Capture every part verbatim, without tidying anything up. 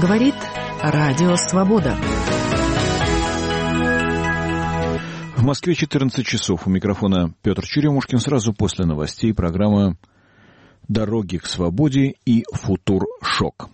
Говорит Радио Свобода. В Москве четырнадцать часов. У микрофона Петр Черемушкин. Сразу после новостей программа «Дороги к свободе» и «Футур-шок».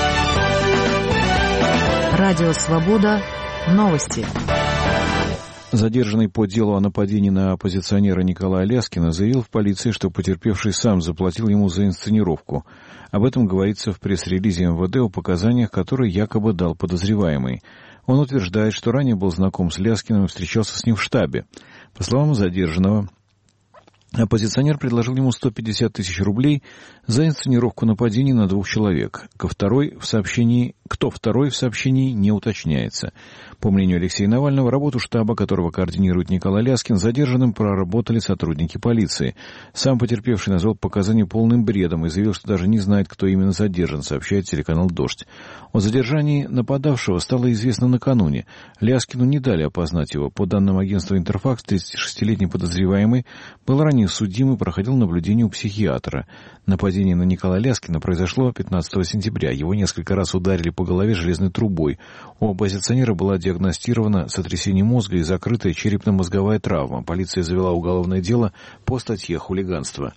Радио Свобода. Новости. Задержанный по делу о нападении на оппозиционера Николая Ляскина заявил в полиции, что потерпевший сам заплатил ему за инсценировку. Об этом говорится в пресс-релизе эм вэ дэ о показаниях, которые якобы дал подозреваемый. Он утверждает, что ранее был знаком с Ляскиным и встречался с ним в штабе. По словам задержанного, оппозиционер предложил ему сто пятьдесят тысяч рублей за инсценировку нападений на двух человек. Ко второй в сообщении, кто второй в сообщении не уточняется. По мнению Алексея Навального, работу штаба, которого координирует Николай Ляскин, задержанным проработали сотрудники полиции. Сам потерпевший назвал показания полным бредом и заявил, что даже не знает, кто именно задержан, сообщает телеканал «Дождь». О задержании нападавшего стало известно накануне. Ляскину не дали опознать его. По данным агентства «Интерфакс», тридцатишестилетний подозреваемый был ранее судим и проходил наблюдение у психиатра. Нападение на Николая Ляскина произошло пятнадцатого сентября. Его несколько раз ударили по голове железной трубой. У оппозиционера была диагностирована сотрясение мозга и закрытая черепно-мозговая травма. Полиция завела уголовное дело по статье «Хулиганство».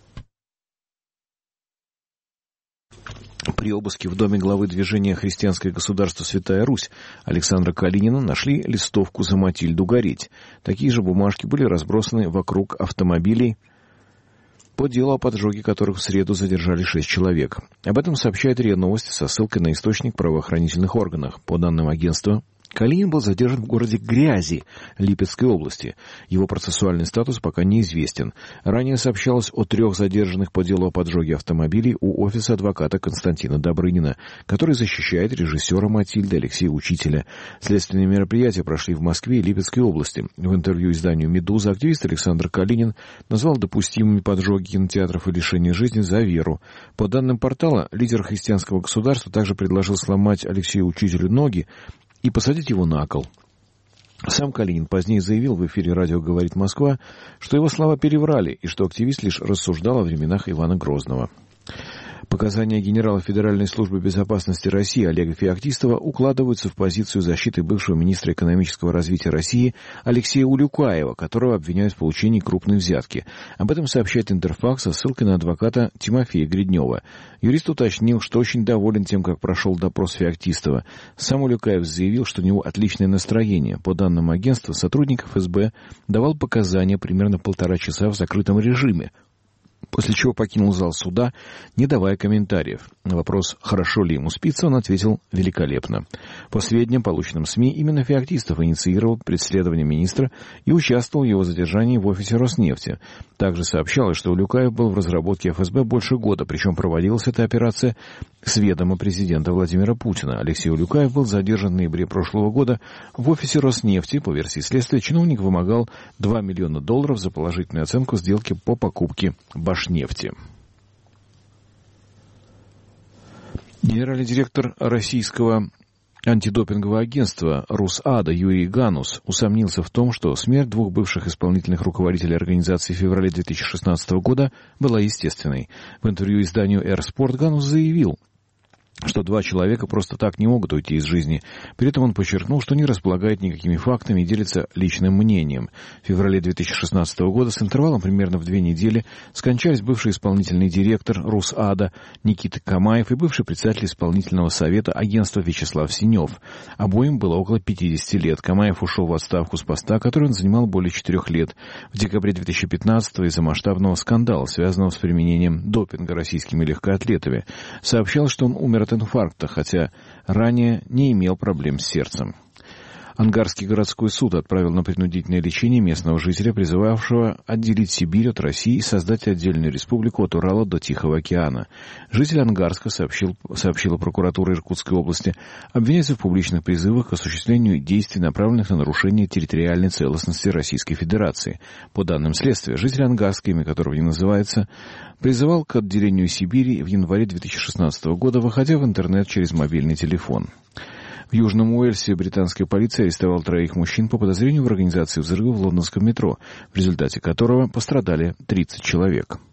При обыске в доме главы движения «Христианское государство Святая Русь» Александра Калинина нашли листовку за Матильду гореть. Такие же бумажки были разбросаны вокруг автомобилей по делу о поджоге которых в среду задержали шесть человек. Об этом сообщает РИА Новости со ссылкой на источник в правоохранительных органах. По данным агентства, Калинин был задержан в городе Грязи Липецкой области. Его процессуальный статус пока неизвестен. Ранее сообщалось о трех задержанных по делу о поджоге автомобилей у офиса адвоката Константина Добрынина, который защищает режиссера Матильды Алексея Учителя. Следственные мероприятия прошли в Москве и Липецкой области. В интервью изданию «Медуза» активист Александр Калинин назвал допустимыми поджоги кинотеатров и лишение жизни за веру. По данным портала, лидер христианского государства также предложил сломать Алексею Учителю ноги и посадить его на кол. Сам Калинин позднее заявил в эфире «Радио говорит Москва», что его слова переврали и что активист лишь рассуждал о временах Ивана Грозного. Показания генерала Федеральной службы безопасности России Олега Феоктистова укладываются в позицию защиты бывшего министра экономического развития России Алексея Улюкаева, которого обвиняют в получении крупной взятки. Об этом сообщает Интерфакс со ссылкой на адвоката Тимофея Гриднева. Юрист уточнил, что очень доволен тем, как прошел допрос Феоктистова. Сам Улюкаев заявил, что у него отличное настроение. По данным агентства, сотрудник эф эс бэ давал показания примерно полтора часа в закрытом режиме, после чего покинул зал суда, не давая комментариев. На вопрос, хорошо ли ему спится, он ответил великолепно. По сведениям, полученным СМИ, именно Феоктистов инициировал преследование министра и участвовал в его задержании в офисе Роснефти. Также сообщалось, что Улюкаев был в разработке эф эс бэ больше года, причем проводилась эта операция с ведома президента Владимира Путина. Алексей Улюкаев был задержан в ноябре прошлого года в офисе Роснефти. По версии следствия, чиновник вымогал два миллиона долларов за положительную оценку сделки по покупке Башнефти. Генеральный директор российского антидопингового агентства РусАДА Юрий Ганус усомнился в том, что смерть двух бывших исполнительных руководителей организации в феврале две тысячи шестнадцатого года была естественной. В интервью изданию «Эр-Спорт» Ганус заявил, что два человека просто так не могут уйти из жизни. При этом он подчеркнул, что не располагает никакими фактами и делится личным мнением. В феврале две тысячи шестнадцатого года с интервалом примерно в две недели скончались бывший исполнительный директор РусАДА Никита Камаев и бывший председатель исполнительного совета агентства Вячеслав Синев. Обоим было около пятидесяти лет. Камаев ушел в отставку с поста, который он занимал более четырех лет. В декабре две тысячи пятнадцатого из-за масштабного скандала, связанного с применением допинга российскими легкоатлетами, сообщалось, что он умер от инфаркта, хотя ранее не имел проблем с сердцем. Ангарский городской суд отправил на принудительное лечение местного жителя, призывавшего отделить Сибирь от России и создать отдельную республику от Урала до Тихого океана. Житель Ангарска, сообщил, сообщила прокуратура Иркутской области, обвиняется в публичных призывах к осуществлению действий, направленных на нарушение территориальной целостности Российской Федерации. По данным следствия, житель Ангарска, имя которого не называется, призывал к отделению Сибири в январе две тысячи шестнадцатого года, выходя в интернет через мобильный телефон. В Южном Уэльсе британская полиция арестовала троих мужчин по подозрению в организации взрыва в лондонском метро, в результате которого пострадали тридцать человек.